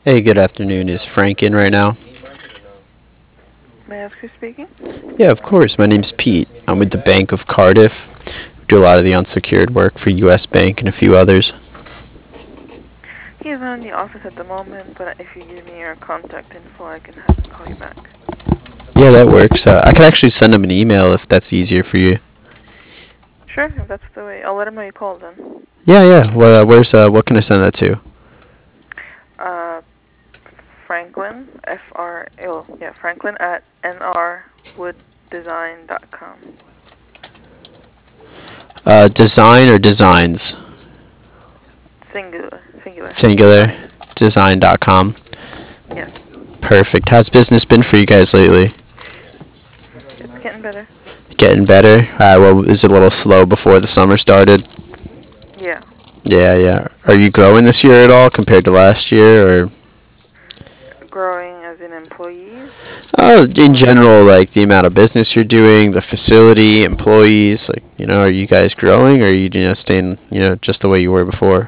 Hey, good afternoon. Is Frank in right now? May I ask who's speaking? Yeah, of course. My name's Pete. I'm with the Bank of Cardiff. We do a lot of the unsecured work for U.S. Bank and a few others. He is not in the office at the moment, but if you give me your contact info, I can have him call you back. Yeah, that works. I could actually send him an email if that's easier for you. Sure, if that's the way. I'll let him know you called then. Yeah, yeah. Well, what can I send that to? Uh, Franklin, Franklin at nrwooddesign.com. Design or designs? Singular, Singular. design. Design.com. Yes, Perfect. How's business been for you guys lately? it's getting better. Getting better? Well, is it a little slow before the summer started? Yeah. Yeah, yeah. Are you growing this year at all compared to last year, or Growing as in employees? in Or general, like the amount of business you're doing, the facility, employees, like, are you guys growing, or are you, staying, just the way you were before?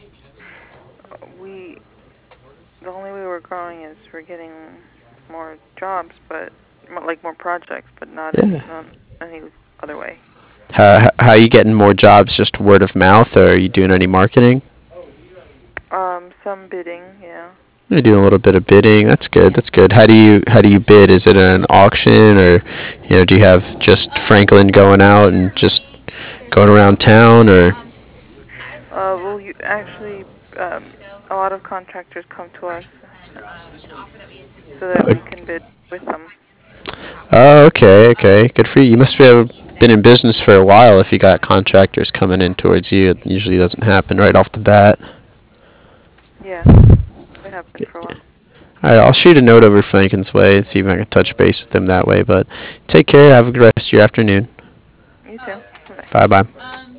we, the only way we're growing is we're getting more jobs, but like more projects, but Yeah. not any other way. How are you getting more jobs? Just word of mouth, or are you doing any marketing? Some bidding, yeah. You're doing a little bit of bidding. That's good. That's good. How do you bid? Is it an auction, or do you have just Franklin going out and just going around town, or? Well, you actually, a lot of contractors come to us so that we can bid with them. Oh, okay, okay. Good for you. You must have been in business for a while if you got contractors coming in towards you. It usually doesn't happen right off the bat. Yeah, we have been for a while. All right, I'll shoot a note over Franken's way and see if I can touch base with him that way. But take care. Have a good rest of your afternoon. You too. Bye. Bye bye.